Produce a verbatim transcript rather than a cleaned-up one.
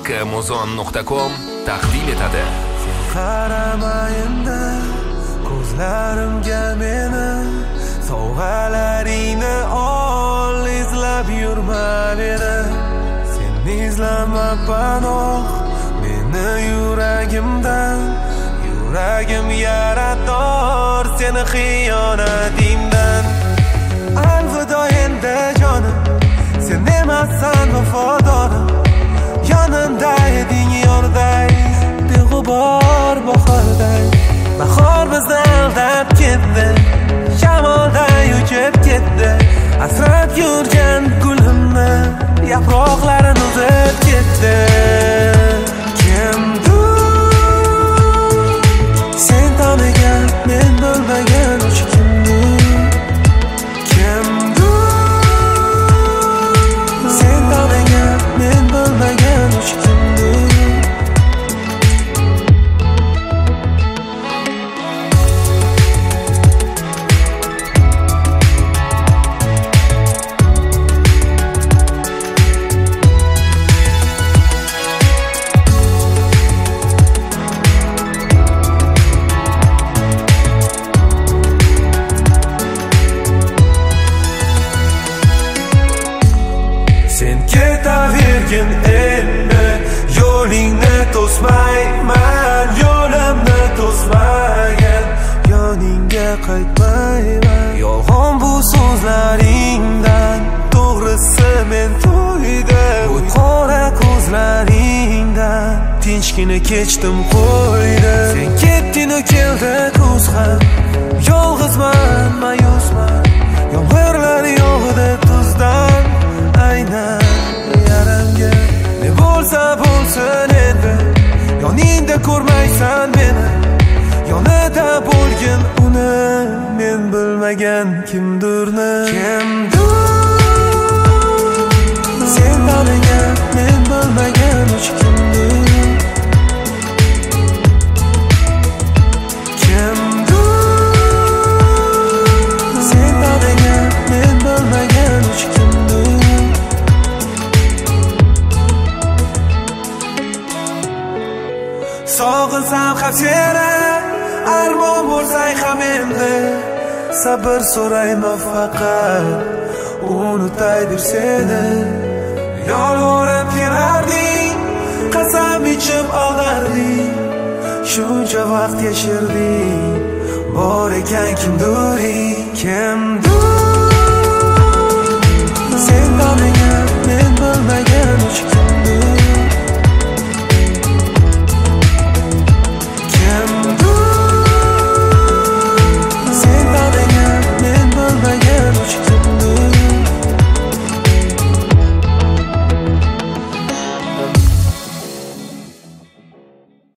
Muzon nuqta com taqdim etadi. Qaramayinda ko'zlarimga meni, sovg'alaringni ol, izlab yurma meni. Sen izlama panoh meni yuragimdan, yuragim yarador seni xiyonatingdan. Alvido endi jonim, sen emassan vafodorim, yonimda eding yorday, beg'ubor bahorday. Bahor bizni aldab ketdi, shamolday uchib ketdi, asrab yurgan gulimni yaproqlarini uzib ketdi. Kimdir sen tanigan, men bilmagan o'sha kimdir. Kimdir sen tanigan, men bilmagan o'sha kimdir. Sen ketavergin endi, yo'lingni to'smayman, yo'limni to'smagan, yoningga qaytmayman. Yolg'on bu so'zlaringdan, to'g'risi men to'ydim. Bu qora ko'zlaringdan tinchgina kechdim qo'ydi. Sen ketding, keldi kuz ham, yolg'izman, mayusman, yomg'irlar yog'di tuzdan. Aynan yaramga ne bo'lsa bo'lsin endi, yoningda ko'rmaysan meni, yonida bo'lgin uni, men bilmagan kimdirni. Kimdir sen tanigan, men bilmagan hech kimdir. Kimdir sen tanigan, men bilmagan hech kimdir. Sog'insam ham seni, armon bo'lsang ham endi, sabr so'rayman faqat, unutay deb seni. Yolvorib kelarding, qasam ichib og'arding, shuncha vaqt yashirding, bor ekan kimdir, kim